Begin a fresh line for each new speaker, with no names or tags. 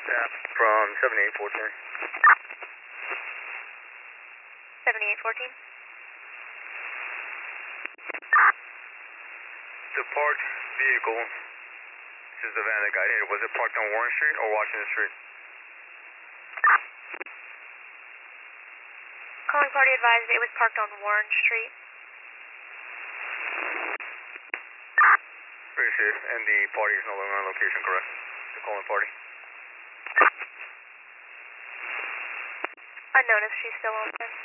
Staff from 7814.
7814?
The parked vehicle, this is the van that got hit. Was it parked on Warren Street or Washington Street?
Calling party advised it was parked on Warren Street.
Very safe, and the party is no longer on location, correct? The calling party?
Unknown if she's still on there.